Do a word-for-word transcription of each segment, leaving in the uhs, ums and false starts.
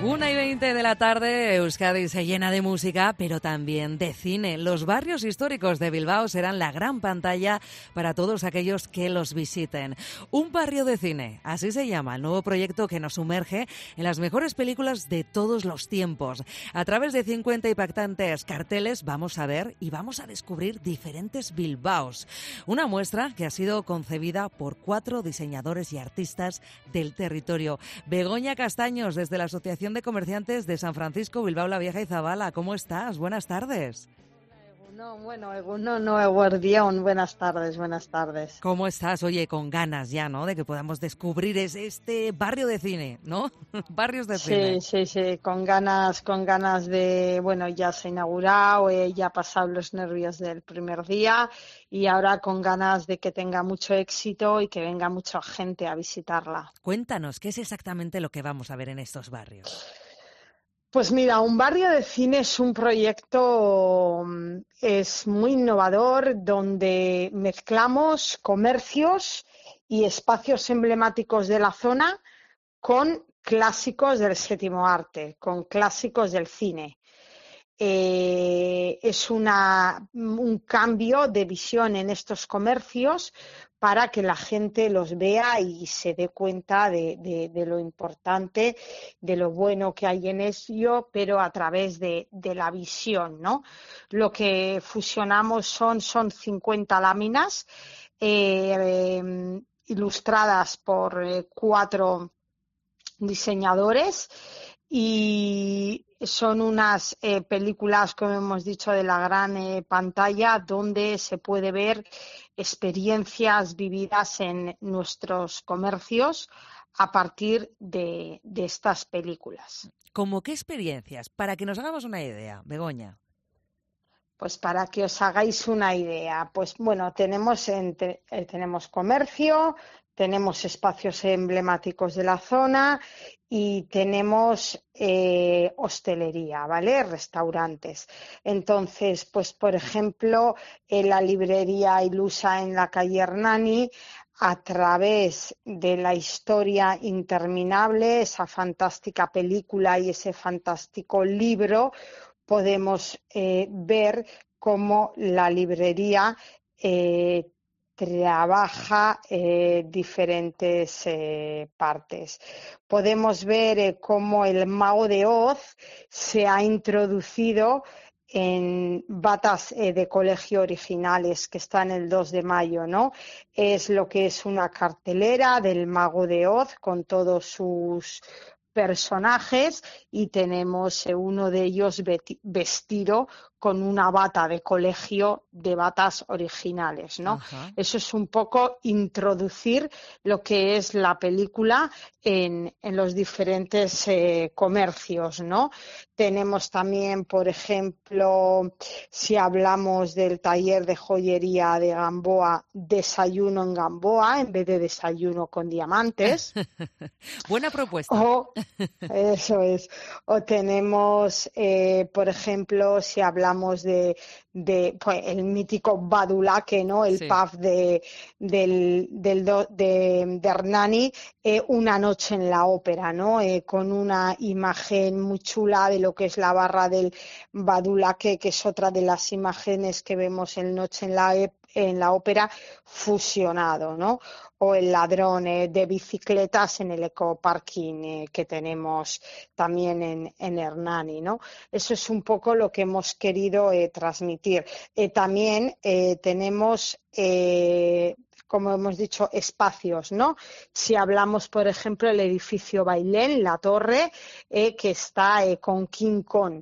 Una y veinte de la tarde, Euskadi se llena de música, pero también de cine. Los barrios históricos de Bilbao serán la gran pantalla para todos aquellos que los visiten. Un barrio de cine, así se llama el nuevo proyecto que nos sumerge en las mejores películas de todos los tiempos. A través de cincuenta impactantes carteles vamos a ver y vamos a descubrir diferentes Bilbaos. Una muestra que ha sido concebida por cuatro diseñadores y artistas del territorio. Begoña Castaños, desde la Asociación de Comerciantes de San Francisco, Bilbao la Vieja y Zabala. ¿Cómo estás? Buenas tardes. No, bueno, no, no, Eguardión. Buenas tardes, buenas tardes. ¿Cómo estás? Oye, con ganas ya, ¿no? De que podamos descubrir este barrio de cine, ¿no? Barrios de sí, cine. Sí, sí, sí, con ganas, con ganas de, bueno, ya se ha inaugurado, eh, ya ha pasado los nervios del primer día y ahora con ganas de que tenga mucho éxito y que venga mucha gente a visitarla. Cuéntanos, ¿qué es exactamente lo que vamos a ver en estos barrios? Pues mira, un barrio de cine es un proyecto, es muy innovador, donde mezclamos comercios y espacios emblemáticos de la zona con clásicos del séptimo arte, con clásicos del cine. Eh, es una, un cambio de visión en estos comercios para que la gente los vea y se dé cuenta de, de, de lo importante, de lo bueno que hay en ello, pero a través de, de la visión, ¿no? Lo que fusionamos son, son cincuenta láminas eh, eh, ilustradas por eh, cuatro diseñadores y son unas eh, películas, como hemos dicho, de la gran eh, pantalla, donde se puede ver experiencias vividas en nuestros comercios a partir de, de estas películas. ¿Cómo qué experiencias? Para que nos hagamos una idea, Begoña. Pues para que os hagáis una idea, pues bueno, tenemos, entre, eh, tenemos comercio, tenemos espacios emblemáticos de la zona y tenemos eh, hostelería, ¿vale? Restaurantes. Entonces, pues por ejemplo, en la librería Ilusa en la calle Hernani, a través de la historia interminable, esa fantástica película y ese fantástico libro, podemos eh, ver cómo la librería eh, trabaja eh, diferentes eh, partes. Podemos ver eh, cómo el Mago de Oz se ha introducido en batas eh, de colegio originales que están el dos de mayo, ¿no? Es lo que es una cartelera del Mago de Oz con todos sus personajes y tenemos eh, uno de ellos vestido con una bata de colegio de batas originales, ¿no? Ajá. Eso es un poco introducir lo que es la película en, en los diferentes eh, comercios, ¿no? Tenemos también, por ejemplo, si hablamos del taller de joyería de Gamboa, desayuno en Gamboa en vez de desayuno con diamantes. Buena propuesta. O, eso es. O tenemos, eh, por ejemplo, si hablamos de, de pues, el mítico Badulaque, ¿no? El Sí. pub de, del, del do, de, de Hernani, eh, una noche en la ópera, ¿no? Eh, con una imagen muy chula de lo que es la barra del Badulaque, que es otra de las imágenes que vemos en Noche en la, en la ópera fusionado, ¿no? O el ladrón eh, de bicicletas en el ecoparking eh, que tenemos también en, en Hernani, ¿no? Eso es un poco lo que hemos querido eh, transmitir. Eh, también eh, tenemos, eh, como hemos dicho, espacios, ¿no? Si hablamos, por ejemplo, del edificio Bailén, la torre, eh, que está eh, con King Kong.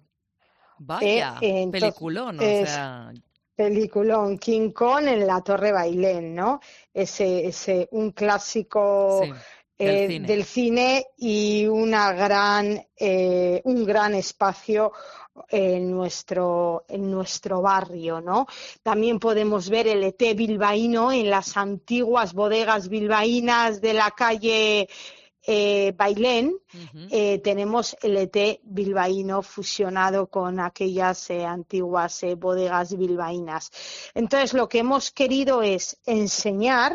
Vaya, Eh, entonces, peliculón, o es, sea... Peliculón, King Kong en la Torre Bailén, ¿no? Ese, ese, un clásico Sí, del eh, cine. del cine y una gran, eh, un gran espacio en nuestro, en nuestro barrio, ¿no? También podemos ver el E T bilbaíno en las antiguas bodegas bilbaínas de la calle eh, Bailén. Uh-huh. Eh, tenemos el E T bilbaíno fusionado con aquellas eh, antiguas eh, bodegas bilbaínas. Entonces, lo que hemos querido es enseñar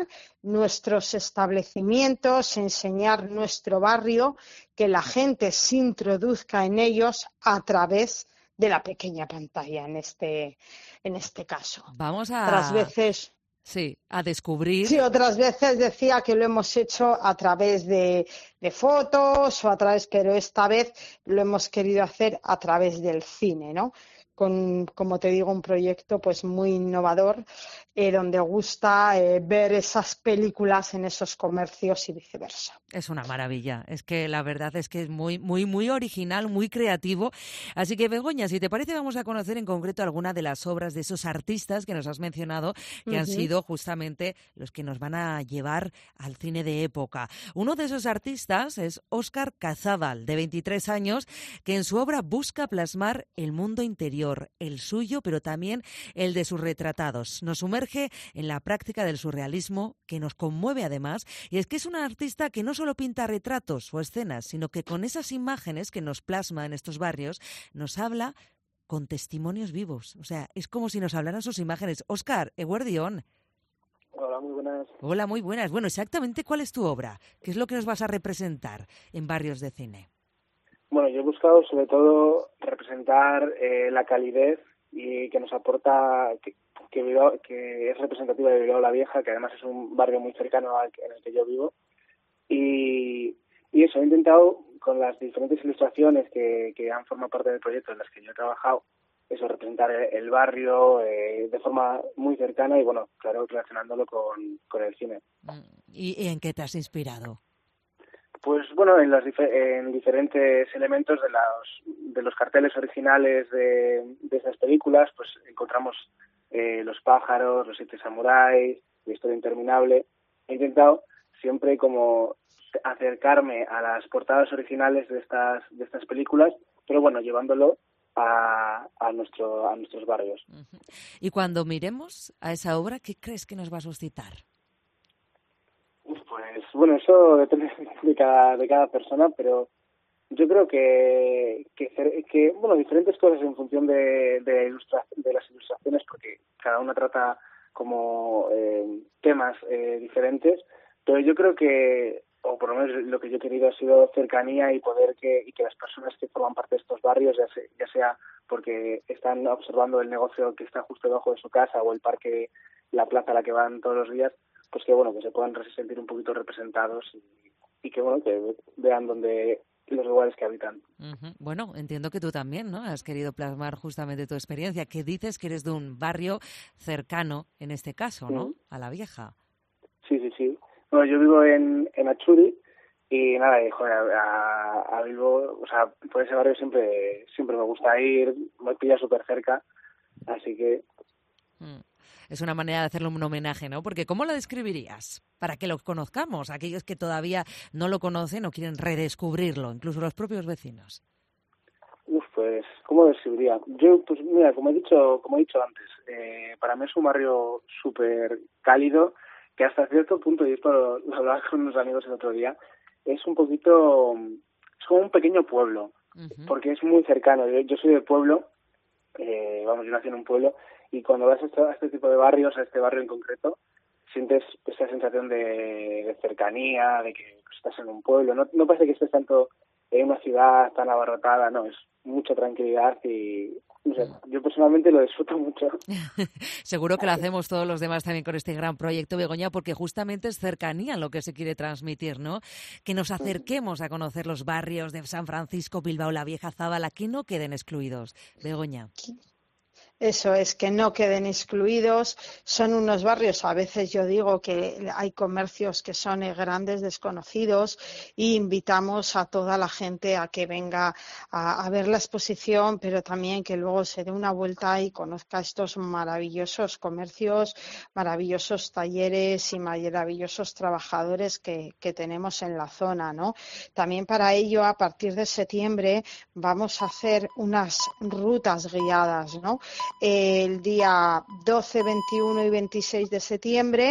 nuestros establecimientos, enseñar nuestro barrio, que la gente se introduzca en ellos a través de la pequeña pantalla en este, en este caso. Vamos Otras a... veces... Sí, a descubrir. Sí, otras veces decía que lo hemos hecho a través de, de fotos o a través, pero esta vez lo hemos querido hacer a través del cine, ¿no? Con, como te digo, un proyecto pues muy innovador, eh, donde gusta eh, ver esas películas en esos comercios y viceversa. Es una maravilla, es que la verdad es que es muy, muy, muy original, muy creativo. Así que, Begoña, si te parece, vamos a conocer en concreto alguna de las obras de esos artistas que nos has mencionado, que uh-huh. han sido justamente los que nos van a llevar al cine de época. Uno de esos artistas es Óscar Cazábal, de veintitrés años, que en su obra busca plasmar el mundo interior, el suyo, pero también el de sus retratados. Nos sumerge en la práctica del surrealismo, que nos conmueve además, y es que es un artista que no solo pinta retratos o escenas, sino que con esas imágenes que nos plasma en estos barrios, nos habla con testimonios vivos. O sea, es como si nos hablaran sus imágenes. Óscar, Eguerdión. Hola, muy buenas. Hola, muy buenas. Bueno, exactamente, ¿cuál es tu obra? ¿Qué es lo que nos vas a representar en Barrios de Cine? Bueno, yo he buscado sobre todo representar eh, la calidez y que nos aporta, que, que, Bilbao, que es representativa de Bilbao la Vieja, que además es un barrio muy cercano al, en el que yo vivo. Y, y eso, he intentado, con las diferentes ilustraciones que, que han formado parte del proyecto en las que yo he trabajado, eso, representar el, el barrio eh, de forma muy cercana y, bueno, claro, relacionándolo con, con el cine. ¿Y, ¿Y en qué te has inspirado? Pues, bueno, en los dif- en diferentes elementos de los, de los carteles originales de, de esas películas, pues encontramos eh, los pájaros, los siete samuráis, la historia interminable. He intentado siempre como acercarme a las portadas originales de estas de estas películas, pero bueno, llevándolo a, a nuestro a nuestros barrios. Uh-huh. Y cuando miremos a esa obra, ¿qué crees que nos va a suscitar? Pues bueno, eso depende de cada de cada persona, pero yo creo que que, que bueno, diferentes cosas en función de de, ilustra, de las ilustraciones, porque cada una trata como eh, temas eh, diferentes. Pero yo creo que, o por lo menos lo que yo he querido ha sido cercanía y poder que y que las personas que forman parte de estos barrios, ya sea, ya sea porque están observando el negocio que está justo debajo de su casa o el parque, la plaza a la que van todos los días, pues que bueno, que se puedan sentir un poquito representados y, y que bueno, que vean dónde los lugares que habitan. Uh-huh. Bueno, entiendo que tú también, ¿no? Has querido plasmar justamente tu experiencia, que dices que eres de un barrio cercano, en este caso, ¿no? Uh-huh. A La Vieja. Sí, sí, sí. Bueno, yo vivo en, en Achuri y nada, y, joder, a, a Bilbo, o sea, por ese barrio siempre siempre me gusta ir, me pilla súper cerca, así que... Mm. Es una manera de hacerle un homenaje, ¿no? Porque ¿cómo lo describirías? Para que lo conozcamos, aquellos que todavía no lo conocen o quieren redescubrirlo, incluso los propios vecinos. Uf, pues, ¿cómo describiría? Yo, pues mira, como he dicho, como he dicho antes, eh, para mí es un barrio súper cálido, que hasta cierto punto, y esto lo, lo hablaba con unos amigos el otro día, es un poquito, es como un pequeño pueblo, uh-huh. porque es muy cercano. Yo, yo soy del pueblo, eh, vamos, yo nací en un pueblo, y cuando vas a este, a este tipo de barrios, a este barrio en concreto, sientes esa sensación de, de cercanía, de que pues, estás en un pueblo. No, no parece que estés tanto en una ciudad tan abarrotada, no, es mucha tranquilidad y no sé, yo personalmente lo disfruto mucho. Seguro que lo hacemos todos los demás también con este gran proyecto, Begoña, porque justamente es cercanía lo que se quiere transmitir, ¿no? Que nos acerquemos a conocer los barrios de San Francisco, Bilbao, La Vieja, Zabala, que no queden excluidos. Begoña. Eso es, que no queden excluidos. Son unos barrios, a veces yo digo que hay comercios que son grandes desconocidos y invitamos a toda la gente a que venga a, a ver la exposición, pero también que luego se dé una vuelta y conozca estos maravillosos comercios, maravillosos talleres y maravillosos trabajadores que, que tenemos en la zona, ¿no? También para ello, a partir de septiembre, vamos a hacer unas rutas guiadas, ¿no? El día doce, veintiuno y veintiséis de septiembre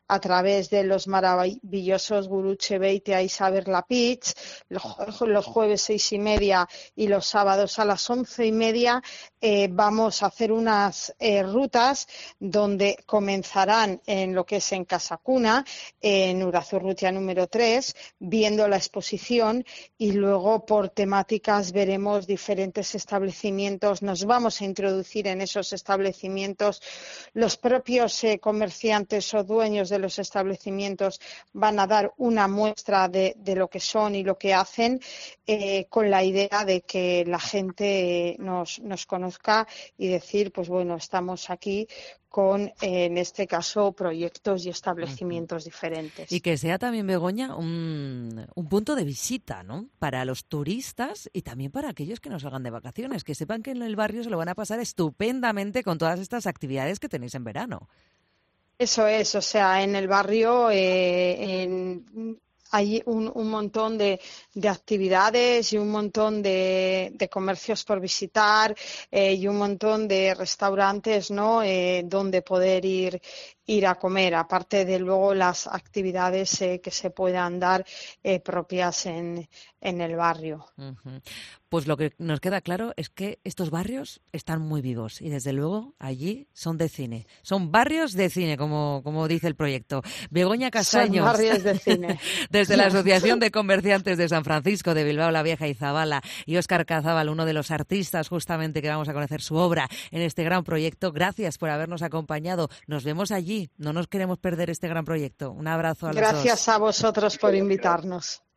a través de los maravillosos Gurutze Beitea y Saber la Pitch, los jueves seis y media y los sábados a las once y media. Eh, vamos a hacer unas eh, rutas donde comenzarán en lo que es en Casa Cuna, en Urazurrutia número tres, viendo la exposición, y luego por temáticas veremos diferentes establecimientos. Nos vamos a introducir en esos establecimientos. Los propios eh, comerciantes o dueños de los establecimientos van a dar una muestra de, de lo que son y lo que hacen, eh, con la idea de que la gente eh, nos, nos conozca y decir, pues bueno, estamos aquí con, eh, en este caso, proyectos y establecimientos uh-huh. diferentes. Y que sea también, Begoña, un, un punto de visita, ¿no?, para los turistas y también para aquellos que nos salgan de vacaciones, que sepan que en el barrio se lo van a pasar estupendamente con todas estas actividades que tenéis en verano. Eso es, o sea, en el barrio eh, en, hay un, un montón de, de actividades y un montón de, de comercios por visitar, eh, y un montón de restaurantes, ¿no?, eh, donde poder ir ir a comer, aparte de luego las actividades eh, que se puedan dar eh, propias en, en el barrio. Uh-huh. Pues lo que nos queda claro es que estos barrios están muy vivos y desde luego allí son de cine. Son barrios de cine, como, como dice el proyecto. Begoña Castaños, son barrios de cine. Desde la Asociación de Comerciantes de San Francisco, de Bilbao la Vieja y Zabala, y Óscar Cazábal, uno de los artistas justamente que vamos a conocer su obra en este gran proyecto. Gracias por habernos acompañado. Nos vemos allí. No nos queremos perder este gran proyecto. Un abrazo a los dos. Gracias a vosotros por invitarnos.